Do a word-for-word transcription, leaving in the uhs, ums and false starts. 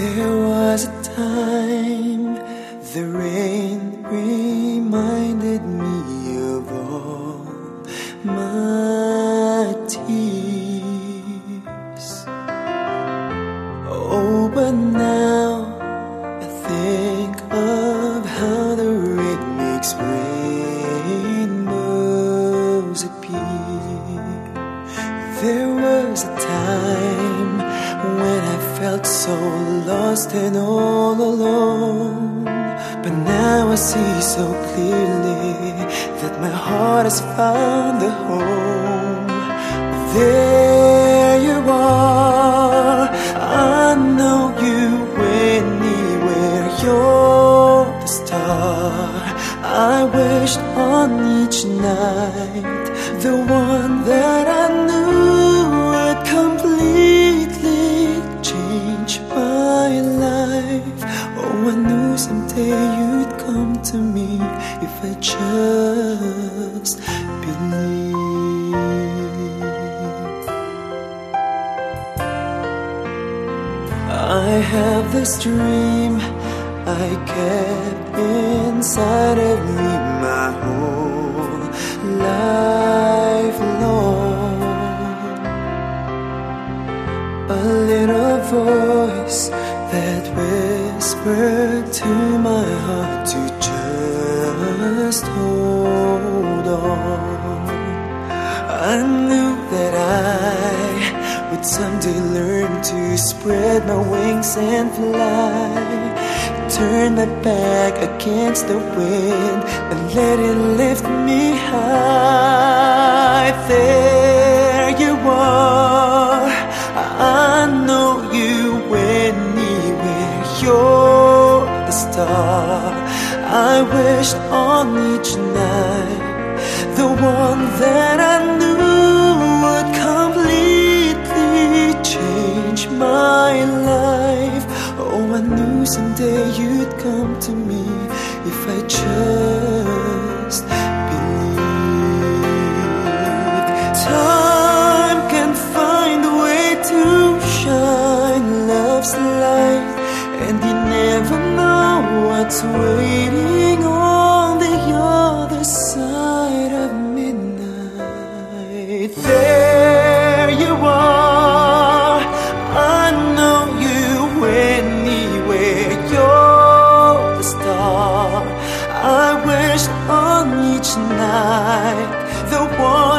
There was a time the rain reminded me of all my tears. Oh, but now I think of how the rain makes rainbows appear. There was a time when I felt so lost and all alone, but now I see so clearly that my heart has found a home. There you are, I know you anywhere. You're the star I wished on each night, the one that I knew would completely change my life. Oh, I knew someday you'd come to me if I just believed. I have this dream I kept inside of me my whole life long. A little voice that whispered to my heart to just hold on. I knew that I would someday learn to spread my wings and fly, turn my back against the wind and let it lift me high. There you are, I know you anywhere. You're the star I wished on each night, the one that I knew would completely change my life. Oh, I knew someday you'd come to me if I just believed. Time can find a way to shine love's light, and you never know what's waiting on the other side of midnight. There you are, I know you anywhere. You're the star I wished on each night, the one